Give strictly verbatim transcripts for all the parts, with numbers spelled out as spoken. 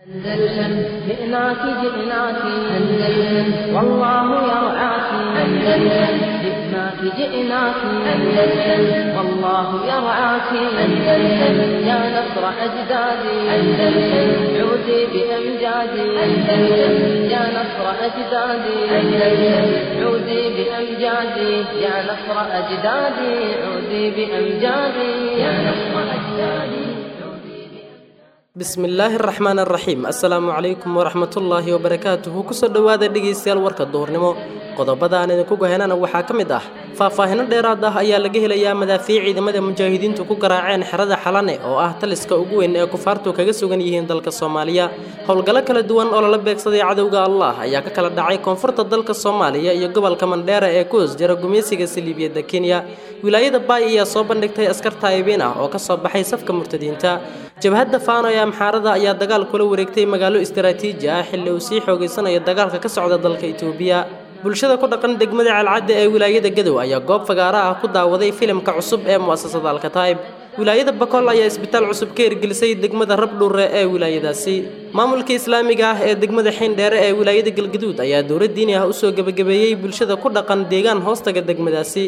أندلسن جئناك جئناك أندلسن والله يرعاك أندلسن جئناك جئناك أندلسن والله يرعاك أندلسن يا نصر أجدادي أندلسن عودي بأمجادي أندلسن يا نصر أجدادي أندلسن عودي بأمجادي يا نصر أجدادي عودي بأمجادي يا نصر أجدادي. بسم الله الرحمن الرحيم السلام عليكم ورحمة الله وبركاته كسر دوادة دقيسيال ورك الدورنمو qodobada aan idinku goheynana waxaa ka mid ah faahfaahin dheeraad ah ayaa laga helayaa madaafiic ciidamada mujaahidiintu ku garaaceen xerada Xalane oo ah taliska ugu weyn ee kufaartu kaga sugan yihiin dalka Soomaaliya howlgalo kala duwan oo la beegsaday cadawga Allah ayaa ka kala dhacay koonfurta dalka Soomaaliya iyo gobolka Mandheera ee ku jira gumeysiga Saldhigyada Kenya wilaayada Bay ayaa soo bandhigtay askar taayibin ah oo ka soo baxay safka murtadiinta jabhadda Faano ee Amxaarada ayaa dagaal kula wareegtay magaalo istiraatiiji ah xilli uu sii xoogeysanaya dagaalka ka socda dalka Itoobiya bulshada ku dhaqan degmada Calcadda ee wilaayada Gadow ayaa goob fagaara ah ku daawaday filimka cusub ee muasasada Al-Kataib wilaayada Bakool ayaa isbitaal cusub ka hirgelisay degmada Rabdhuure ee wilaayadaasi maamulka islaamiga ah ee degmada Xindheere ee wilaayada Galgaduud ayaa dowlad diini ah u soo gabagabeeyay bulshada ku dhaqan deegaan hoostaga degmadaasi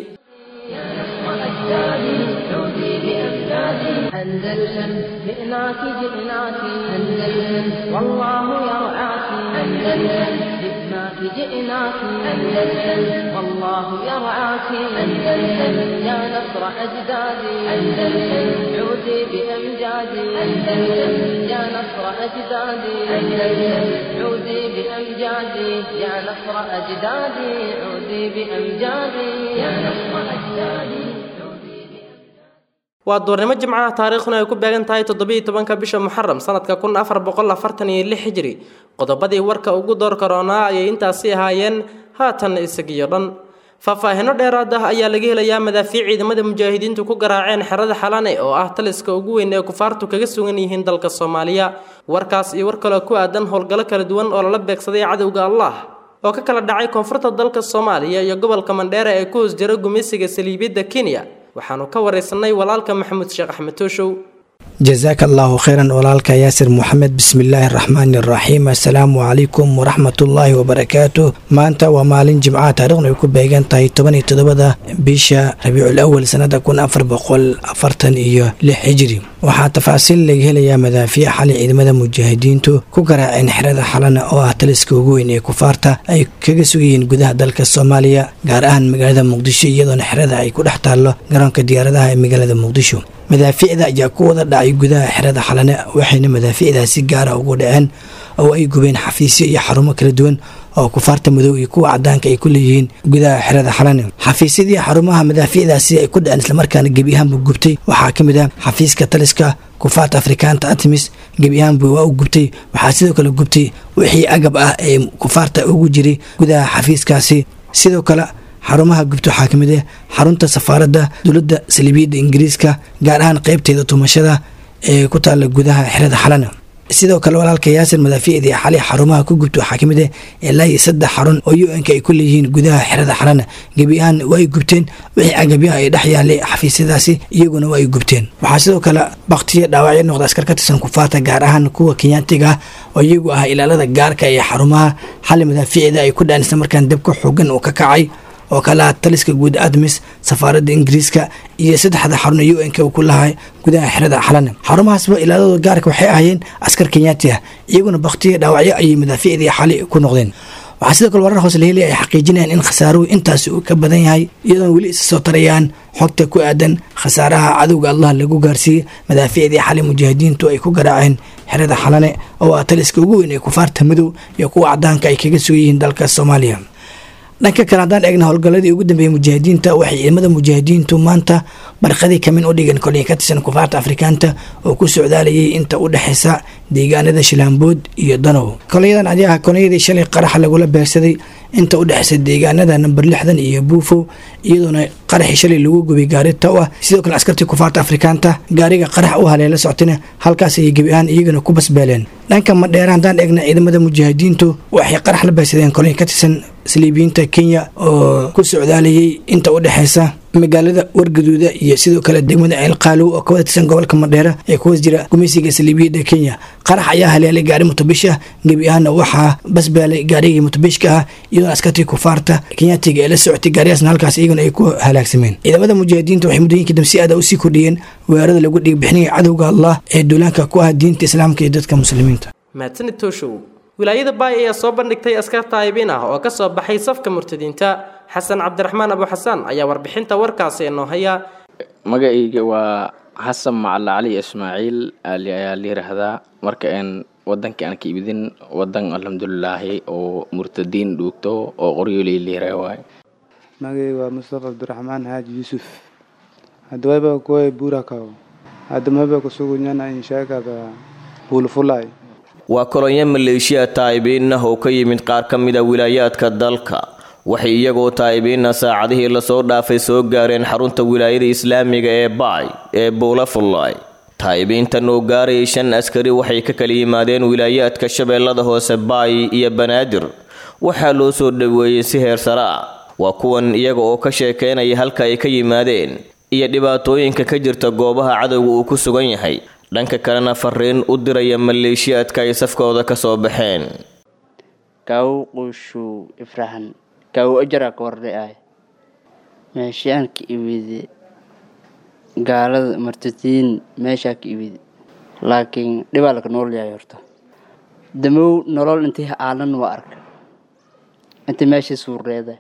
أندلسن جئناك جئناك أندلسن والله يرعاك أندلسن جئناك جئناك أندلسن والله يرعاك أندلسن يا نصر أجدادي أندلسن عودي بأمجادي أندلسن يا نصر أجدادي أندلسن عودي بأمجادي يا نصر أجدادي عودي بأمجادي يا نصر أجدادي. waa doornimo jimcaha taariikhuna ay ku beegan tahay toddoba iyo tobanka bisha Muharram sanadka kun afar boqol afartan iyo lix hijri qodobadii warka ugu door corona ay intaasi ahaayeen haatan isagiyo dhan faahfaahino dheeraad ah ayaa laga helayaa madaafiic ciidamada mujaahidiintu ku garaaceen xerada Xalane oo ah taliska ugu weyn ee kufaartu kaga sugan yihiin dalka Soomaaliya warkaas iyo war kale ku aadan howlgalo kala duwan oo la beegsaday cadawga Allah oo ka kala dhacay koonfurta dalka Soomaaliya iyo gobolka Mandheera ee ku jira gumeysiga Saldhigyada Kenya waxaanu ka wareysanay walaalka Maxamed Sheekh Axmed Tooshow جزاك الله خيرا ولالك ياسر محمد بسم الله الرحمن الرحيم السلام عليكم ورحمة الله وبركاته ما أنت ومالين جمعة تاريخنا يكون بيجان تاي تبني تدبدا بيشا ربيع الأول سنة كون أفر بقول أفرتن إياه لحجري وحا تفاصيل لجه ليا مدافع حالي عيد مدى مجاهدين تو كوكرا إن حرادة حالنا أو أهتلسكو جوين كفارتا أي كجسوين جده دلك الصومالية جارهن مجالة مقدشة يدون حرادة أي كل احتاله جران كديار ده مجالة مقدشة madaafiicda ayaa ku wada dhacay gudaha xerada Xalane waxayna madaafiicdaasi gaar ah ugu dhaceen oo ay gubeen xafiisyo iyo xarumo kala duwan oo kufaarta madow iyo kuwa cadaanka ay ku leeyihiin gudaha xerada Xalane xafiisyadii xarumaha madaafiicdaasi ay ku dhaceen isla markaana gebi ahaanba gubtay waxaa kamid ah xafiiska taliska kufaarta Afrikaanta Artemis gebi ahaanba waa u gubtay waxaa sidoo kale gubtay wixii agab ah ee kufaarta ugu jiray gudaha xafiiskaasi sidoo kale xarumaha gubto waxaa ka mid ah xarunta safaaradda dowladda Saldhigyada Ingiriiska gaar ahaan qaybteeda tumashada ee ku taala gudaha xerada Xalane sidoo kale walaalka Yaasir madaafiicdii xali xarumaha ku gubto waxaa ka mid ah ilaa saddex xarun oo U N ka ay ku leeyihiin gudaha xerada Xalane gebi ahaan way gubteen wixii agabyo ay dhex yaalay xafiisyadaasi iyaguna way gubteen waxaa sidoo kale baqtiye dhaawacyo noqda askar ka tirsan kufaarta gaar ahaan kuwa Kenyaatiga oo iyagu ah ilaalada gaarka ee xarumaha xali madaafiicda ay ku dhaceen isla markaan dabka xooggan oo ka kacay oo kala taliska guud Artemis safaaradda Ingiriiska iyo saddexda xarun U N ka ku lahay gudaha xerada Xalane xarumahaasba ilaalada gaarka waxay ahaayeen askar Kenyaati ah iyaguna baqtiye dhaawacyo ay madaafiicdii xali ku noqdeen waxaa sidoo kale warar hoos la helay ay xaqiijinayaan in khasaaruhu intaas uu ka badan yahay iyadoo weli is soo tarayaan xogta ku aadan khasaaraha cadawga Allah lagu gaarsiiyay madaafiicdii xali mujaahidiintu ay ku garaaceen xerada Xalane oo ah taliska ugu weyn ee kufaarta madow iyo kuwa cadaanka ay kaga sugan dalka Soomaaliya dhanka kale hadaan eegna howlgaladii ugu dambeeyay mujaahidiinta waxay ciidamada mujaahidiintu maanta barqadii kamin u dhigan kolay ka tirsan kufaarta Afrikaanta oo ku socdaalayay inta u dhaxaysa deegaanada Shilaambood iyo Danow kolayadan ayaa koonayadii shalay qarax lagu la beegsaday inta u dhaxaysa deegaanada number lixdan iyo Buufo iyaduna qarax shalay lagu gubay gaari taw ah sidoo kale askartii kufaarta Afrikaanta gaariga qarax u haleela socotina halkaas ay gebi ahaan iyaguna ku basbeeleen dhanka ma dheeraan hadaan eegna ciidamada mujaahidiintu waxay qarax la beegsadeen kolay ka tirsan Saldhigyada Kenya oo ku socdaalayay inta u dhaxaysa magaalada wargaduuda iyo sidoo kale degmada ceelqaalow oo ka wada tirsan gobolka Mandheera ee ku hoos jira gumeysiga Saldhigyada Kenya. qarax ayaa haleelay gaari mutubisha gebi ahaana waxaa basbaalay gaarigii mutubishka ah iyadoo askartii kufaarta Kenyaatiga ee la socotay gaariyaasna halkaas iyaguna ay ku halaagsameen. ciidamada mujaahidiinta waxay muddooyinkii dambe si aad u sii kordhiyeen weerarada lagu dhig bixinaya cadowga Allah ee duulaanka ku ah diinta Islaamka iyo dadka muslimiinta. mahadsanid Tooshow. wilaayada Baay ayaa soo bandhigtay askar taayibiin ah oo ka soo baxay safka murtadiinta. xasan cabdiraxmaan abu xasan ayaa warbixinta warkaasi inoo haya. magacayga waa xasan macalla cali ismaaciil ayaa la yiraahdaa. marka aan wadanka aan ka ibidin wadan alxamdulillaah oo murtadiin dhuugto oo qoryooley la yiraahdo. magacayga waa mustafa cabdiraxmaan haaji yuusuf. hadawayba kuwa buurakaw hadamaba kusugunyana inshaagada hulfulay. waa kolonyo maleeshiya taayibiin ah oo ka yimid qaar ka mid ah wilaayaadka dalka. waxay iyagoo taayibiina saacadihii lasoo dhaafay soo gaareen xarunta wilaayada islaamiga ee Baay ee Buulafulay. taayibiintan oo gaarayay shan askari waxay ka kala yimaadeen wilaayaadka Shabeellada Hoose, Baay iyo Banaadir. waxaa loo soo dhaweeyay si heer sare ah. waa kuwan iyaga oo ka sheekeynaya halka ay ka yimaadeen iyo dhibaatooyinka ka jirta goobaha cadowga uu ku sugan yahay. dhanka kalena fariin u diraya maleeshiyaadka ay safkooda ka soo baxeen. kaw qushu ifrahan kaw ajra kordhay ay meeshaan ka ibidi gaalada martiin meesha ka ibidi laakiin dhibaalka nool yahay horta damow nolol intii aalan waa arka intii meesha suureeday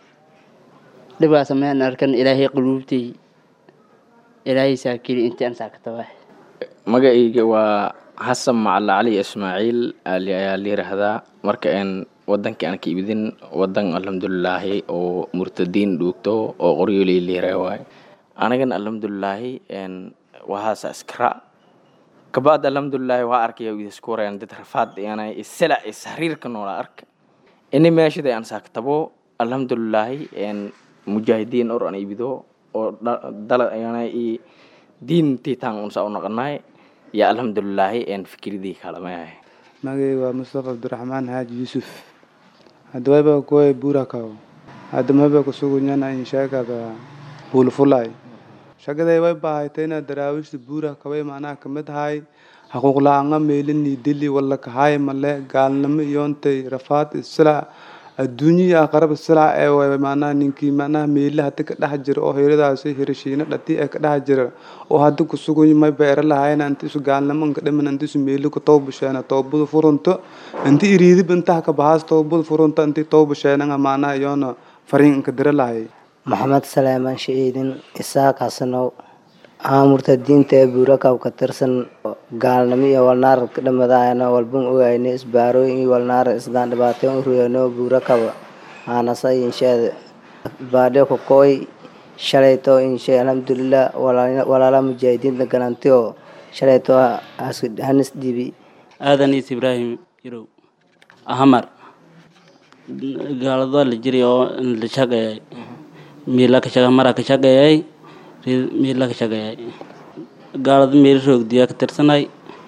dhibaas ma arkan ilaahay quluubtii ilaahay saakiri intii aan saakatay. magacayga waa xasan macalla cali ismaaciil ayaa la yiraahdaa. marka aan wadanka aan ka ibidin wadan alxamdulillaah oo murtadiin dhuugto oo qoryooley la yiraahdo. anagan alxamdulillaah een waxa askara kabaad alxamdulillaah waa arkay isku reeyaan dad rafaad inay isla isxariirka noola arka inay meeshada aan saakatabo alxamdulillaah een mujaahidiin oo aan ibido oo dal ayana diintii taan u soo noqonay ya alxamdulillaah een fikridii kala ma yahay. magacayga waa mustafa cabdiraxmaan haaji yuusuf. hadawayba kuwa buurakaw hadamaba kusugunyana inshaagada hulfulay. shaqaday way baahaytayna daraawiishta buurakaway macnaha kamid ahay xuquuq la'aan meelini dili wala kahay male gaalnimo iyoontay rafaad isla adduunyo aqrab isla ee way macnaha ninkii macnaha meelaha ka dhax jira oo heeradaas hirshiina dhati ee ka dhax jira oo hadda ku sugan may beer lahayn inta isu gaalnimo ka dhiman inta isu meelo ku toobashana toobada furunto inta iriidi banta ka baas toobada furunto inta toobashana macnaha yoona fariin ka dir lahay. maxamed salaaman shiidin isaaq xasanow aamurtadiinta ee buurakaw ka tirsan gaalnimo iyo walnaar ka dhamadaayna walbun ogaynay isbaarooyin iyo walnaar isdaan dhibaato u ruuyano buurakaw aanasa inshaada baadhe ku koy shalayto insha alxamdulillah walaala mujaahidiinta galantiyo shalayto hanis dibi aadanis ibraahim irow ahamar gaalada la jiriyo la shaqeeyay miila ka shaqeeyay mara ka shaqeeyay miila ka shaqeeyay gaalada meel roogdiya ka tirsanay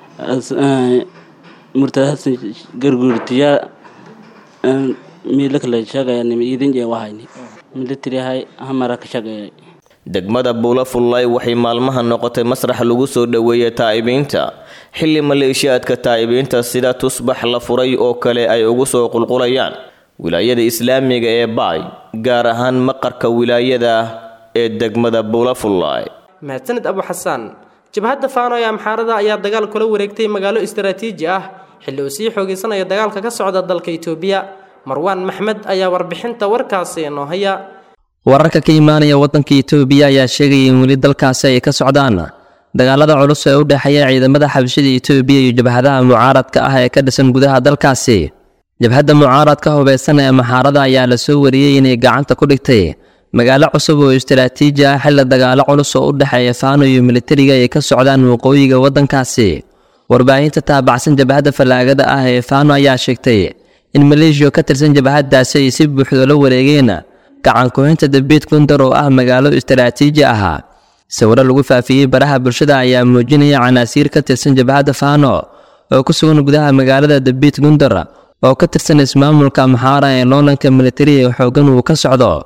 murtadas garguurtiya miila kala shaqeeyay idin jee wahayni military hay amara ka shaqeeyay. degmada Buulafulay waxay maalmaha noqotay masrax lagu soo dhaweeyay taayibiinta xilli maleeshiyaadka taayibiinta sida tusbax la furay oo kale ay ugu soo qulqulayaan wilaayada islaamiga ee Baay gaar ahaan maqarka wilaayada ee degmada Buulafulay. mahadsanid abu xasan. jabhadda faano ee amxaarada ayaa dagaal kula wareegtay magaalo istiraatiiji ah xilli uu sii xoogeysanaya dagaalka ka socda dalka Itoobiya. marwaan maxmed ayaa warbixinta warkaasi inoo haya. wararka ka imaanaya wadanka Itoobiya ayaa sheegay in wali dalkaasi ay ka socdaan dagaalada culus ee u dhaxeeya ciidamada xabashida Itoobiya iyo jabhadaha mucaaradka ah ee ka dhisan gudaha dalkaasi. jabhadda mucaaradka hubeysan ee amxaarada ayaa la soo wariyay inay gacanta ku dhigtay magaalo cusub oo istiraatiiji ah xilli dagaalo culus oo u dhaxeeya faano iyo militariga ay ka socdaan waqooyiga wadankaasi. warbaahinta taabacsan jabhadda falaagada ah ee faano ayaa sheegtay in maleeshiya ka tirsan jabhadaasi ay si buuxda la wareegeen gacan ku haynta Dabiid Gundar oo ah magaalo istiraatiiji ah. sawirro lagu faafiyay baraha bulshada ayaa muujinaya canaasiir ka tirsan jabhadda faano oo ku sugan gudaha magaalada Dabiid Gundar oo ka tirsan ismaamulka Amxaara ee loolanka militariga xoogan uu ka socdo.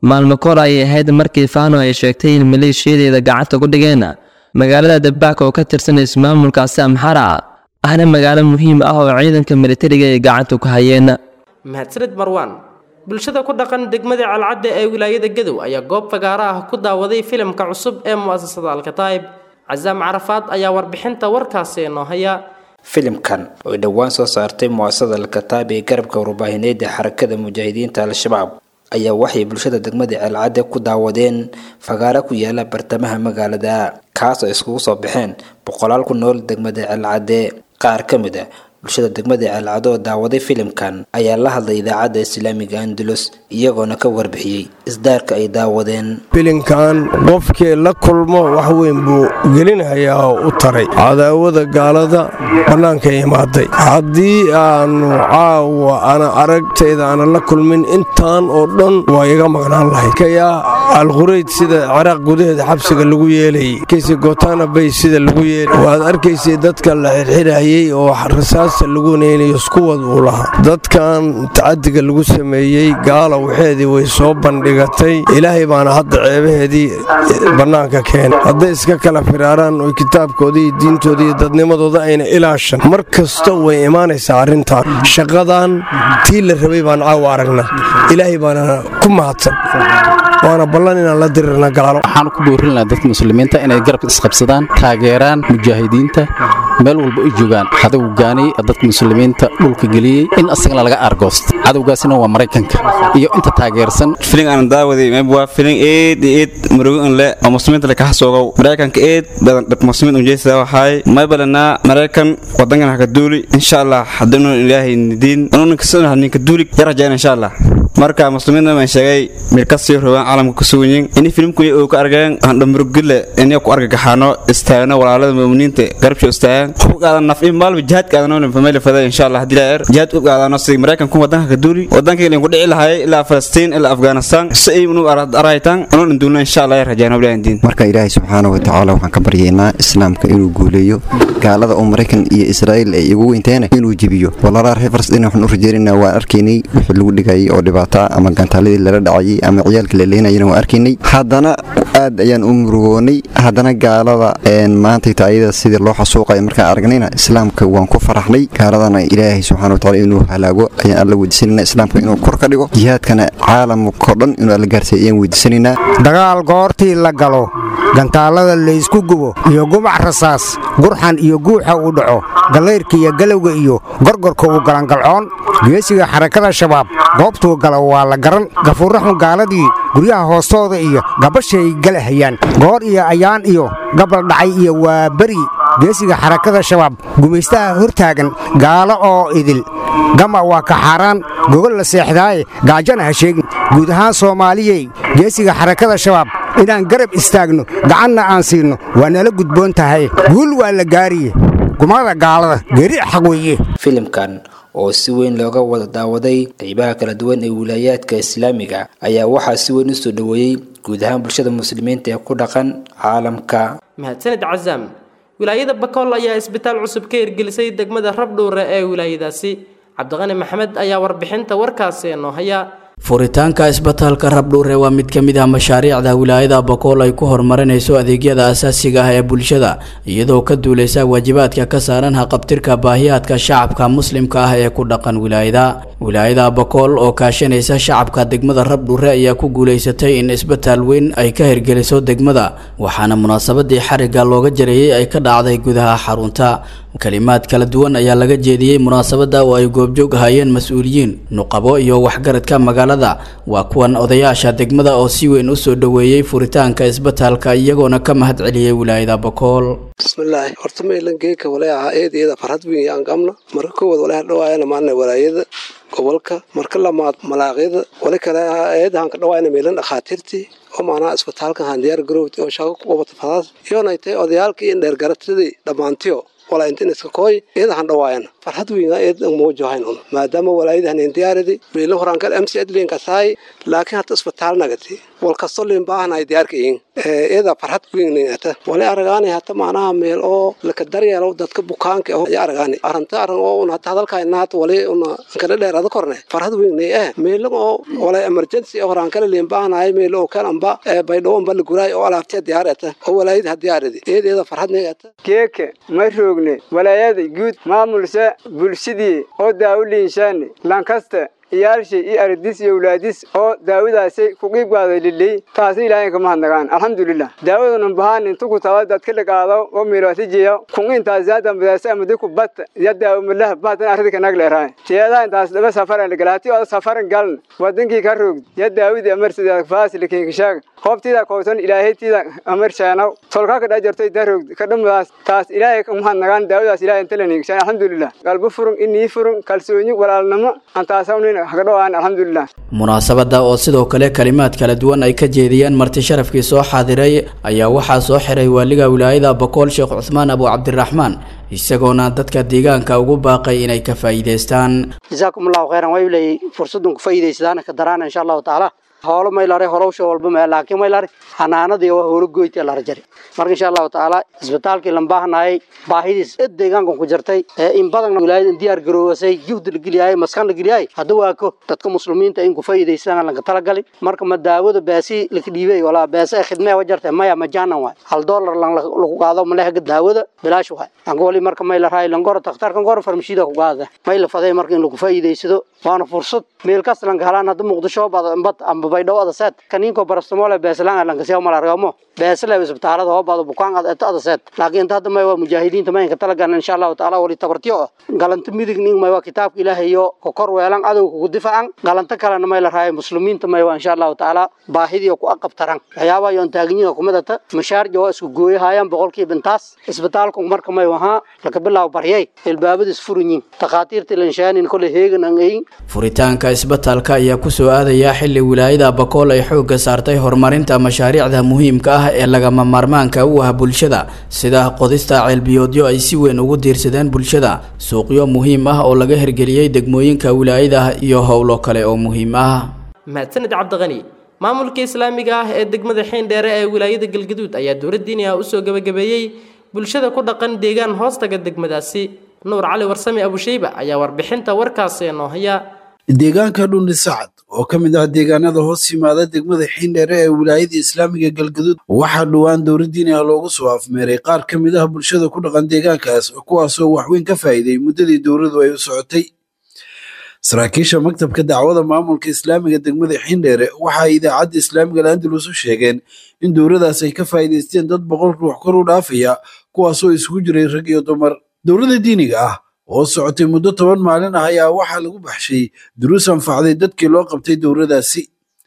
maalmo kor ayay ahayd markii faano ay sheegtay in maleeshiyadeeda gacanta ku dhigeen magaalada Dabaak oo ka tirsan ismaamulkaasi Amhara ahna magaalo muhiim ah oo ciidanka militariga ay gacanta ku hayeen. mahadsanid Marwan. bulshada ku dhaqan degmada Calcadde ee wilaayada Gadow ayaa goob fagaara ah ku daawaday filimka cusub ee mu'asasada Al-Kataib. Azam Arafat ayaa warbixinta warkaasi noo haya. filimkan oo dhawaan soo saartay mu'asasada Al-Kataib ee garabka warbaahineed ee xarakada mujaahidiinta Al-Shabaab ayaa waxay bulshada degmada Calcadde ku daawadeen fagaara ku yaala bartamaha magaalada kaas oo iskugu soo baxeen boqolaal ku nool degmada Calcadde. qaar ka mid ah bulshada degmada Calcadde oo daawaday filimkan ayaa la hadlay idaacadda Islaamiga Andalus iyagoona ka warbixiyay isdaarka ay daawadeen. filimkan qofkii la kulmo wax weyn buu gelinayaa u taray cadaawada gaalada banaanka imaaday. haddii aanu caawa ana aragtayda ana la kulmin intaan oo dhan waa iga maqnaan lahayd. kaya alqureyd sida Ciraaq gudaheeda xabsiga lagu yeelay kiisi Gotana Bay sida lagu yeelay waad arkaysay dadka la xirxirayay oo rasaas lagu neenayo iskuwad uu lahaa. dadkan tacadiga lagu sameeyay gaala waxeedii way soo bandhigatay. ilaahay baana hadda ceebaheedii banaanka keenay. hadday iska kala firaaraan oo kitaabkoodii diintoodii dadnimadooda ayna ilaashan mar kasta way imaanaysaa arrintan. shaqadan tii la rabay baan caawa aragnaa. ilaahay baana ku mahadsan waana ballan inaan la dirirna gaalo. waxaan ku boorinaa dadka muslimiinta inay garabka isqabsadaan taageeraan mujaahidiinta meel walba ay joogaan. cadowgaani dadka muslimiinta dhulka geliyay in asagana laga argoosto. cadowgaasina waa Mareykanka iyo inta taageersan. filim aan daawaday ma waa filim eed eed murugan le oo muslimiinta la ka xasoogo. Mareykanka eed badan dad muslimiin u jeestaa waxay ma balana Mareykan wadankan ka duuli insha Allah hadana ilaahay diin anuna ka soo ninka duuli yarajaan insha Allah. marka muslimiinta ma sheegay meel ka sii rabaan caalamka ku sugan in filimku uu ka argeen aan dhamrugile inay ku argagaxano istaagna walaalada muuminiinta garabsho istaagan qaadan naf in maal jihad qaadan family fada insha Allah hadii la jihad u qaadan si Mareykan ku wadanka ka duuli wadanka inay ku dhici lahaay ilaa Falastiin ilaa Afghanistan si ay unu araytan anu duulna insha Allah rajayna bilaandin. marka Ilaahay subhanahu wa ta'ala waxaan ka baryeynaa islaamka inuu guuleeyo gaalada oo Mareykan iyo Israa'iil ay ugu weynteena inuu jibiyo. walaalaha reer Falastiin waxaan u rajeynaa waa arkaynay wixii lagu dhigay oo dhibaato ama gantaaladii la dhacay ama ciyaalka la leenayna waa arkaynay. haddana aad ayaan u murugoonay. haddana gaalada een maanta taayada sidii loo xasuuqay markaan aragnayna islaamka waan ku faraxnay. gaaladana Ilaahay subhanahu wa ta'ala inuu halaago ayaan alla weydiisanayna islaamka inuu kor ka dhigo. jihaadkana caalamka oo dhan inuu alla gaarsiiyo ayaan weydiisanayna. dagaal goortii la galo gantaalada la isku gubo iyo gumac rasaas gurxan iyo guuxa uu dhaco galeyrka iyo galowga iyo gorgorka uu galan galcoon geesiga xarakada shabaab goobtuu galo waa la garan. gafuuraxun gaaladii guryaha hoostooda iyo gabashay galahayaan goor iyo ayaan iyo gabal dhacay iyo waa bari geesiga xarakada shabaab gumaystaha hortaagan gaalo oo idil gama waa ka xaaraan gogol la seexdaaye gaajana ha sheegin. guud ahaan Soomaaliyey geesiga xarakada shabaab inaan garab istaagno gacanna aan siino waa nala gudboon tahay. guul waa la gaariye gumada gaalada geeri xaq weeye. filimkan oo si weyn looga wada daawaday qaybaha kala duwan ee wilaayadka Islaamiga ayaa waxaa si weyn u soo dhaweeyay guud ahaan bulshada muslimiinta ee ku dhaqan caalamka. mahadsanid Azam. wilaayada Bakool ayaa isbitaal cusub ka hirgelisay degmada Rabdhuure ee wilaayadaasi. Cabdiqani Maxamed ayaa warbixinta warkaasi noo haya. furitaanka isbitaalka Rabdhuure waa mid ka mid ah mashaariicda wilaayada Bakool ay ku horumarinayso adeegyada aasaasiga ah ee bulshada iyadoo ka duuleysa waajibaadka ka saaran haqabtirka baahiyaadka shacabka muslimka ah ee ku dhaqan wilaayada. wilaayada Bakool oo kaashanaysa shacabka degmada Rabdhuure ayaa ku guuleysatay in isbitaal weyn ay ka hirgeliso degmada waxaana munaasabadii xariga looga jareeyay ay ka dhacday gudaha xarunta. kalimaad kala duwan ayaa laga jeediyay munaasabada oo ay goobjoog ahaayeen mas'uuliyiin nuqabo iyo waxgaradka magaalada. waa kuwan odayaasha degmada oo si weyn u soo dhaweeyay furitaanka isbitaalka iyagoona ka mahad celiyay wilaayada Bakool. bismillaah horta meelan geeka walaaha eedeeda farxad weyn aan qabno marka koowad walaaha dhawaayana maana walaayada gobolka marka lamaad malaaqyada wala kale eedahan ka dhawaayna meelan dhaqaatiirtii oo maana isbitaalka han diyaar garowti oo shaqo ku qabata fadaas iyo naaytay odayaalkii in dheer garatadii dhamaantiyo walaa inta iska kooy eeda han dhawaayana farxad weyn eed muujohayn un maadaama walaayadahan intiyaaradi meelo horaan kale M C Adlin ka saay laakiin hata isbitaal nagati wal kasto leen baahanay diyaarkeen eeda farxad weyn ata wala aragaanay hata macnaha meel oo la ka daryeelo dadka bukaanka oo aragaanay aranta aran oo una hadalka inaad wali una kala dheeraad kornay farxad weyn ee meel oo wala emergency horaan kale leen baahanay meel oo kale amba bay dhawaan bal guray oo alaabta diyaarata oo walaayad diyaaradi eedeeda farxad neegata keeke ma rogne walaayada guud maamulsa bulshadii oo daawliinshaan lankasta iyaalshi iyo ardis iyo walaadis oo daawadaasay ku qeyb qaaday lilay taas ilaahay ka mahadnagaan alxamdulillah daawadana bahan inta ku taawad dadka lagaado oo miiraatijiyo kun inta zaadan badaas ama dadku bat ya daawo malaha baatan arrinka naag leeyahay tiyada intaas laba safar la galaati oo safar gal wadankii ka roog ya daawid amarsiga faasil kee shaag qoobtida kootan ilaahay tida amarshana tolka ka dhajartay daroog ka dhamaas taas ilaahay ka mahadnagaan daawadaas ilaahay inta la niigshan alxamdulillah qalbu furun inni furun kalsooni walaalnimo antaasawnin munaasabada oo sidoo kale kalimaad kala duwan ay ka jeediyeen marti sharafkii soo xaadiray ayaa waxaa soo xiray waaliga wilaayada Boqol Sheekh Uthman Abu Cabdiraxmaan isagoona dadka deegaanka ugu baaqay inay ka faa'iideystaan jazakumullahu khairan way leey fursadun ku faa'iideystaan ka daraan insha Allah taala hawlo meelare horowsho walba meel laakiin meelare xanaanadii waa hawlo goyti la rajari marka insha Allah taala isbitaalkii lambaahnaay baahidis deegaanka ku jirtay in badan wilaayada diyaar garooway juhd la galiyay maskan la galiyay hadda waa ko dadka muslimiinta in ku faa'iideystaan laga tala galay marka ma daawada baasi la dhiibay wala baasi khidmada wajartay maya majaanan waa hal dollar lan lagu qaado ma leeyahay daawada bilaash waa aan gooli marka meel raay lan gor takhtarkan gor farmashida ku qaada meel faday marka in lagu faa'iideysado waana fursad meel kaslan galaan hadda muqdisho bad amba baydhawada saad kaniinko barastamole beeslaan lan ka soo malargamo beesla isbitaalada oo baad bukaan aad aad saad laakiin hadda ma waa mujaahidiinta ma inka tala galan insha Allah taala wali tabartiyo galanta midig nin ma waa kitaabka Ilaahay iyo ko kor weelan adow ku difaacan galanta kalena ma la raay muslimiinta ma waa insha Allah taala baahidiyo ku aqabtaran waxyaabo ay taagniga kumadata mashaar jawa isku gooyahayaan boqolkiiba intaas isbitaalku marka ma waha laga bilaabo bariyay ilbaabadis furuñin taqaatiirta lanshaanin kole heegan aan ay furitaanka isbitaalka ayaa ku soo aadaya xilli wilaayada Boqol ay xoogga saartay horumarinta mashaariicda muhiimka ah ee lagama maarmaanka u ah bulshada sida qodista ceelbiyoodyo ay si weyn ugu diirsadeen bulshada suuqyo muhiim ah oo laga hirgeliyay degmooyinka wilaayada iyo howlo kale oo muhiim ah mahadsanid cabdiqani maamulka islaamiga ah ee degmada Xiindheere ee wilaayada Galgaduud ayaa dowladdiina u soo gabagabeeyay bulshada ku dhaqan deegaan hoostaga degmadaasi Nuur Cali Warsame Abu Shayba ayaa warbixinta warkaasi noo haya deegaanka Dhundi Sacad oo ka mid ah deegaanada hoos yimaada degmada Xiindheere ee wilaayada islaamiga Galgaduud waxaa dhawaan dowladdiina loogu soo afmeeray qaar ka mid ah bulshada ku dhaqan deegaankaas kuwaas oo wax weyn ka faa'iiday muddadii dowladdu ay u socotay saraakiisha maktabka dacwada maamulka islaamiga degmada Xiindheere waxa idaacadda islaamiga Andalus u sheegeen in dowladdaas ay ka faa'iideysteen dad boqol ruux kor u dhaafaya kuwaas oo isugu jiray rag iyo dumar dowladda diiniga ah oo socotay muddo toban maalin ah ayaa waxaa lagu baxshay duruus anfacday dadkii loo qabtay dowladdaasi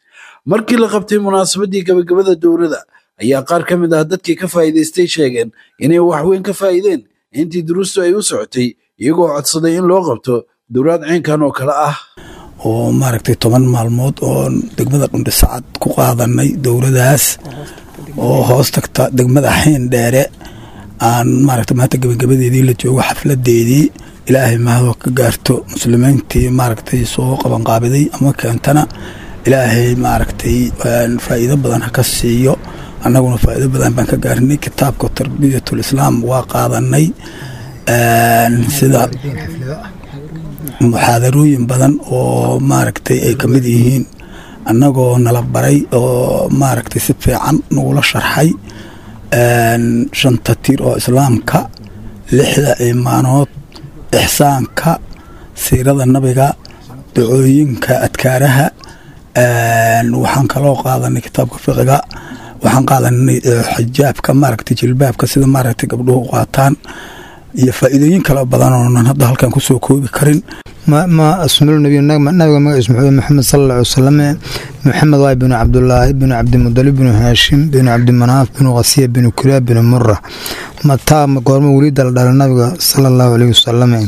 markii la qabtay munaasabadii gabagabada dowladda ayaa qaar ka mid ah dadkii ka faa'iideystay sheegeen inay wax weyn ka faa'iideen intii duruustu ay u socotay iyagoo codsaday in loo qabto dowlad ceenkan oo kale ah oo maaragtay toban maalmood oo degmada Dhundi Sacad ku qaadanay dowladdaas oo hoos tagta degmada Xiindheere aan maaragtay maanta gabagabadeedii la joogo xafladeedii ilaahay mahad ka gaarto muslimiintii maaragtay soo qaban qaabiday ama keentana ilaahay maaragtay faa'iido badan ka siiyo annaguna faa'iido badan baan ka gaarnay kitaabka tarbiyatul islaam waa qaadanay sida muxaadarooyin badan oo maaragtay ay kamid yihiin annagoo nala baray oo maaragtay si fiican nagula sharxay shanta tiir oo islaamka lixda iimaanood ixsaanka siirada nabiga ducooyinka adkaaraha waxaan kaloo qaadanay kitaabka fiqiga waxaan qaadanay xijaabka maaragtay jilbaabka sida maaragtay gabdhuhu qaataan iyo faa'iidooyin kala badan oo aan hadda halkan ku soo koobi karin ما ما اسم النبي النبي ما اسمه محمد صلى الله عليه وسلم محمد بن عبد الله بن عبد المطلب بن هاشم بن عبد مناف بن غسية بن كلاب بن مرة متى قرم وليد النبي صلى الله عليه وسلم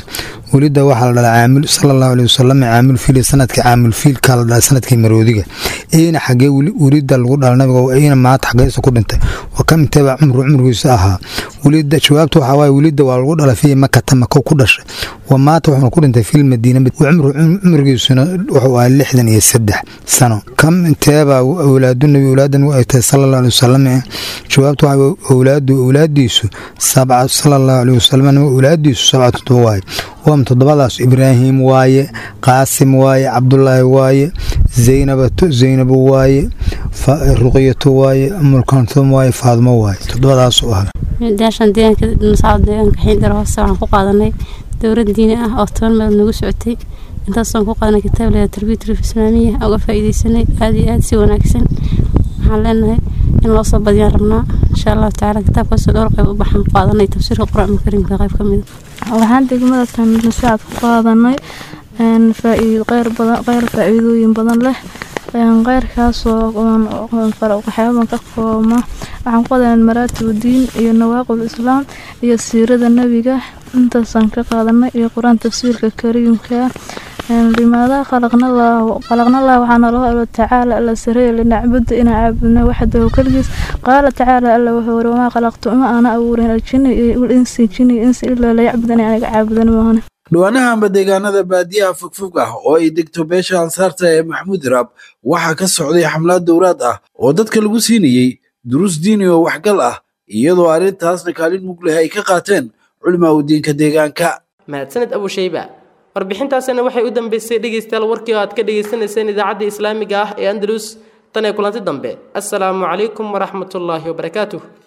welida waxaa la dhalay caamil sala allahu aleyhi wasalam caamil fiil sanadkii caamil fiilkaa la dhalay sanadkii maroodiga eyna xagee welida lagu dhalay nabiga eyna maanta xageesa ku dhintay wa kam inteeba cumru cumrigiisa ahaa welida jawaabta waxaa waaye welida waa lagu dhalay fii makata maka ku dhashay wa maanta wuxuuna ku dhintay fil madiina cumrigiisuna wuxuu ahaa lixdan iyo saddex sano kam inteeba awlaadu nabi awlaadan u ay tahay sala allahu aleyhi wasalam jawaabta waxaa awlaadu awlaadiisu sabca sala allahu aleyhi wasalam awlaadiisu sabca toddoba waaye wam toddobadaas ibraahim waaye qaasim waaye cabdullaahi waaye zaynabato zaynabu waaye ruqiyatu waaye umulkantum waaye faadmo waaye toddobadaas u ahaa meeshaan deegaanka masacad deegaanka xiindar hoose waxaan ku qaadanay dowlad diini ah oo toban meelood nagu socotay intaasaan ku qaadanay kitaab leeyahay tarbiyatu islaamiya uga faa'iidaysanay aad iyo aad si wanaagsan waxaan leenahay in loo soo badiyaan rabnaa insha allahu tacaala kitaabkaasoo dhowr qayb u baxaan ku qaadanay tafsiirka qur-aanka kariimka qayb ka mid ah waxaan degmada tan masacad ku qaadanay faa'iido qayr badan qayr faa'iidooyin badan leh qayrkaasoo waxyaabadan ka koobma waxaan ku qaadanay maraatib diin iyo nawaaqib islaam iyo siirada nabiga intaasaan ka qaadanay iyo qur-aan tafsiirka kariimka لماذا خلقنا الله خلقنا الله وحنا الله تعالى ألا سري لنعبد إن عبدنا وحده كلجس قال تعالى ألا وهو وما خلقت ما أنا أورين الجن والإنس جن إنس إلا لا يعبدني أنا عبدنا ما هنا dhawaanahanba deegaanada baadiyaha fogfog ah oo ay degto beesha ansaarta ee maxamuud raab waxaa ka socday xamlaad dowlaad ah oo dadka lagu siinayey duruus diini oo waxgal ah iyadoo arrintaasna kaalin mug leh ay ka qaateen culimaa u diinka deegaanka mahadsaned abushayba warbixintaasina waxay u dambeysay dhegeystayaal warkii oo aad ka dhegeysanayseen idaacadda islaamiga ah ee andalus tan ee kulanti dambe assalaamu calaykum waraxmatullaahi wabarakaatuh